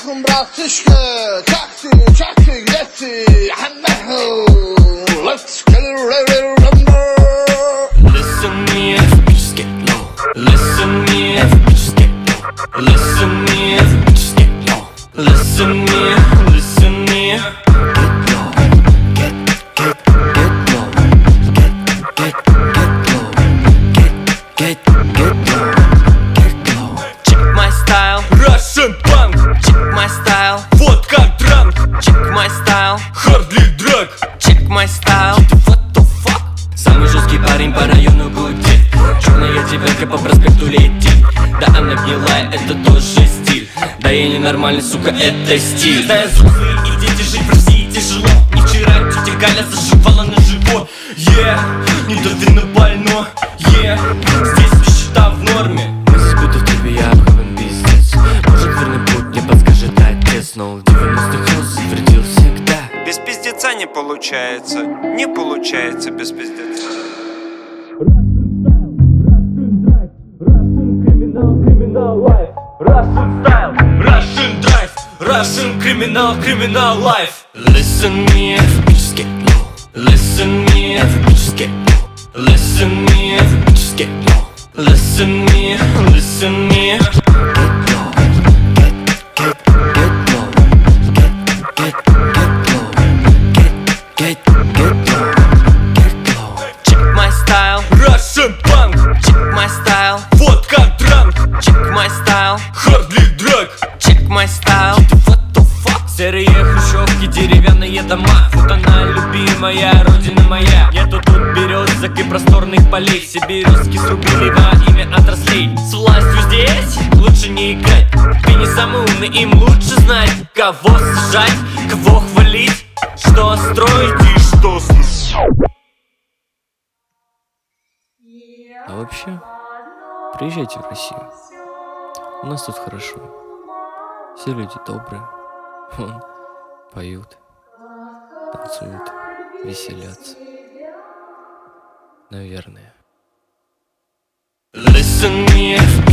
Sakın bırak tışkı. Çaktı çaktı gitti. Let's get it remember. Listen me if bitches get low. Listen me if bitches get low. Listen me if bitches get low. Listen me, listen me. Get low, get low. Get low. Get low. Get low. Check my style, Russian punk. Check my style, водка drunk. Check my style, Harley drug. Check my style, what the fuck? Самый жесткий парень по району гудит. Черная девятка по проспекту летит. Да она гнилая, это тоже стиль. Да я ненормальный, сука, это стиль. Да я взрослый и дети, жить в России тяжело. Не вчера тетя Галя заживала на живот. Не то ты на больно. Здесь нищета в норме. Мы здесь будто в тебе, я обхован пиздец. Может верный путь мне подскажет отец. Но в 90-х рост вредил всегда. Без пиздеца не получается. Не получается без пиздеца. Russian style, Russian drive, Russian criminal life. Listen me if bitches get low. Listen me if bitches get low. Listen me if bitches get low. Listen me, listen me. Get low, get low. Get low. Get low. Get low. Check my style, Russian punk. Check my style, vodka drunk. Check my style, Harley drug. Check my style, what the fuck? Серые хрущевки, деревянные дома. Вот она, любимая, родина моя. Нету тут березок и просторных полей. Все березки срубили во имя отраслей. С властью здесь лучше не играть. Ты не самый умный, им лучше знать. Кого сажать, кого хвалить, что строить и что сносить. А вообще, приезжайте в Россию. У нас тут хорошо. Все люди добрые. Вон, поют, танцуют, веселятся. Наверное. Listen me if